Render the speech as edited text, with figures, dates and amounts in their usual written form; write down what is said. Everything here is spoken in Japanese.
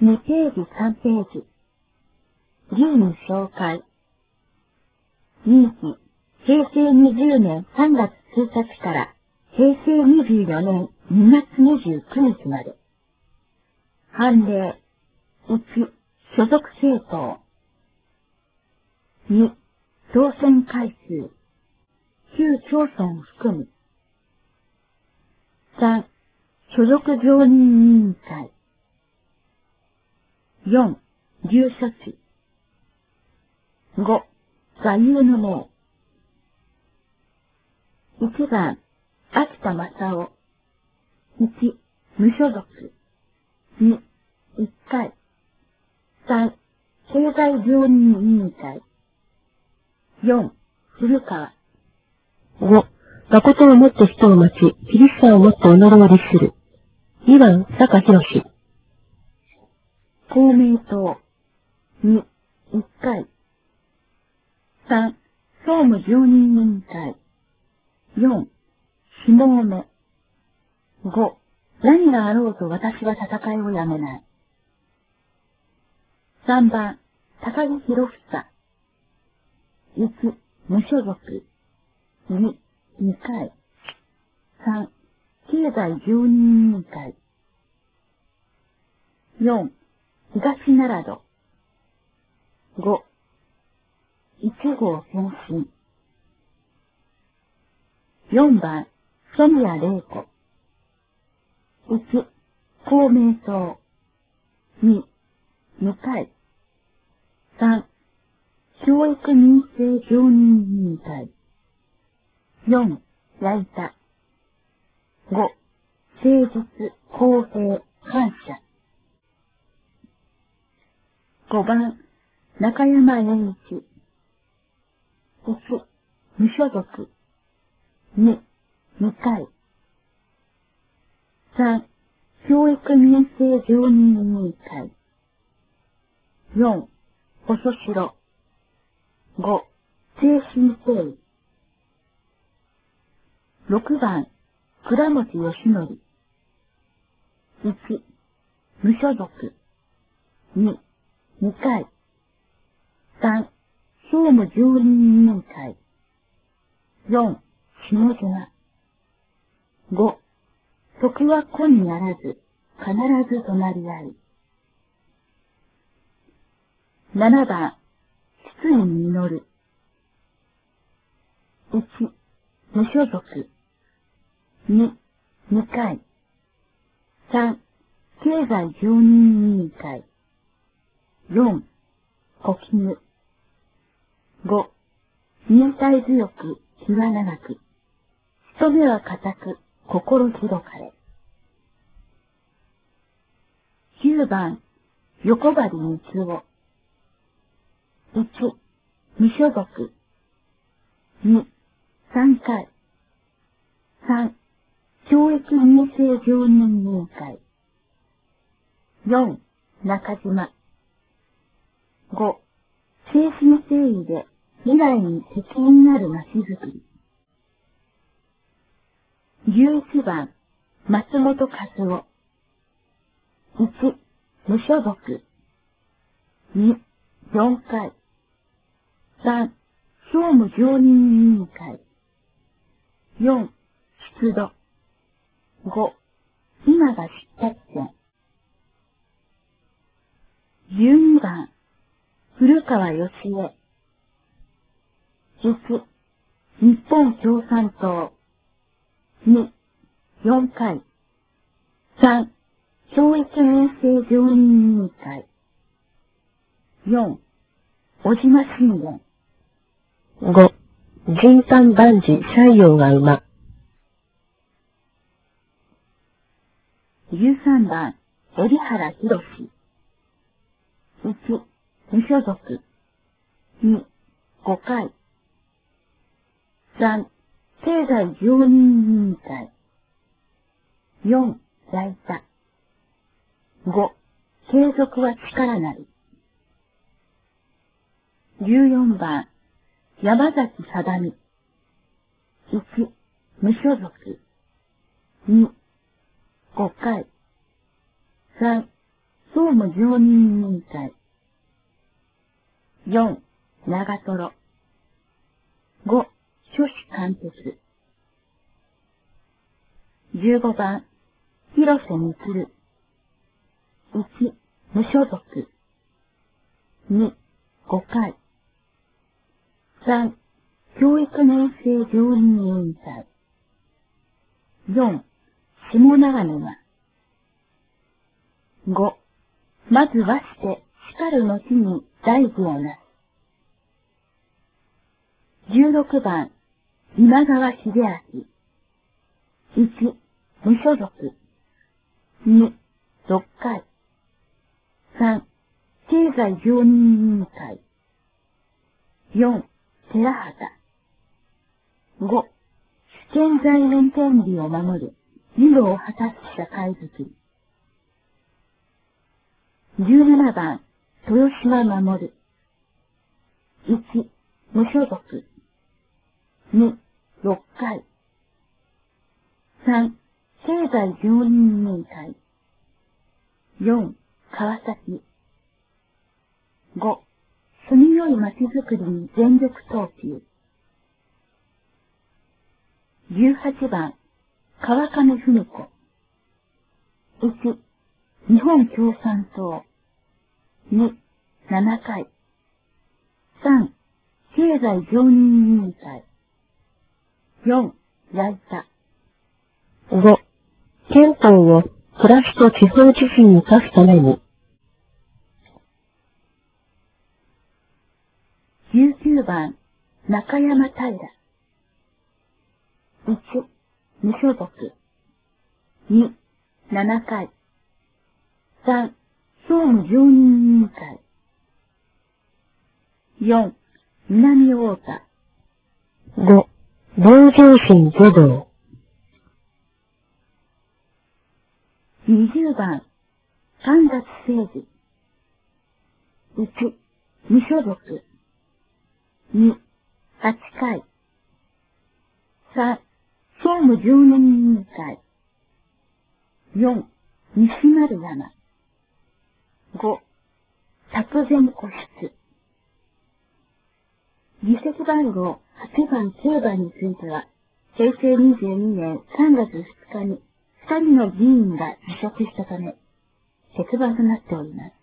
2ページ3ページ。10に紹介。任期、平成20年3月1日から平成24年2月29日まで。判例。1、所属政党。2、当選回数。旧町村含む。3、所属常任委員会。4、住所地。5、座右の銘。1番、秋田正夫。1、無所属。2、1回。3、経済常任委員会。4、古川。 5、誠をもって人を待ち、厳しさをもって己を律する。2番、坂博士。 公明党。2、1回。3、総務常任委員会。4、下込め。5、何があろうと私は戦いをやめない。3番、高木博房。1、無所属。2、2回。3、経済常任委員会。4、東奈良戸。5、1号先進。4番、染谷玲子。1、公明党。2、2回。3、教育民生常任委員会。4、矢板。5、誠実、公平、感謝。5番、中山栄一。1、無所属。2、2回。3、教育民生常任委員会。4、細城。5、精神誠意。6番、倉持義則。1、無所属。2、2回。3、総務常任委員会。4、下島。5、徳は子にならず、必ず隣り合い。7番、筒井実。1、無所属。2、2回。3、経済常任委員会。4、小絹。5、忍耐強く、気は長く。人目は固く、心広かれ。9番、横張光夫。1、無所属。2、3回。3、教育民生常任委員会。4、中島。5、精神誠意で未来に適任なる街づくり。11番、松本和夫。1、無所属。2、4回。3、総務常任委員会。4、出土。5、今が出発点。12番、古川義恵。1、日本共産党。2、4回。3、教育民生常任委員会。4、小島信玄。 5、人丹万事西洋が馬。 13番、海老原博士。1、無所属。2、5回。3、経済常任委員会。4、矢板。5、継続は力なり。14番、山崎定美。1、無所属。2、5回。3、 総務常任委員会。4、長瀞。5、諸子貫徹。15番、広瀬充。1、無所属。2、5回。3、教育年生常任委員会。4、下長沼。5、まずはして叱る後に大事をなす。16番、今川秀明。1、無所属。2、6回。3、経済常任委員会。4、寺畑。5、主権財源権利を守る義務を果たす社会づくり。17番、豊島守。1、無所属。2、6回。3、経済常任委員会。4、川崎。5、住みよい街づくりに全力投球。18番、川上文子。1、日本共産党。2、7回。3、経済常任委員会。4、焼いた。 5、憲法を暮らしと地方自治に生かすために。 19番、中山平。1、無所属。2、7回。3、総務常任委員会。4、南太田。 5、同情心助動。 20番、神崎誠司。1、無所属。2、8回。3、総務常任委員会。4、西丸山。5、託前個室。議席番号8番、9番については、平成22年3月2日に2人の議員が辞職したため、欠番となっております。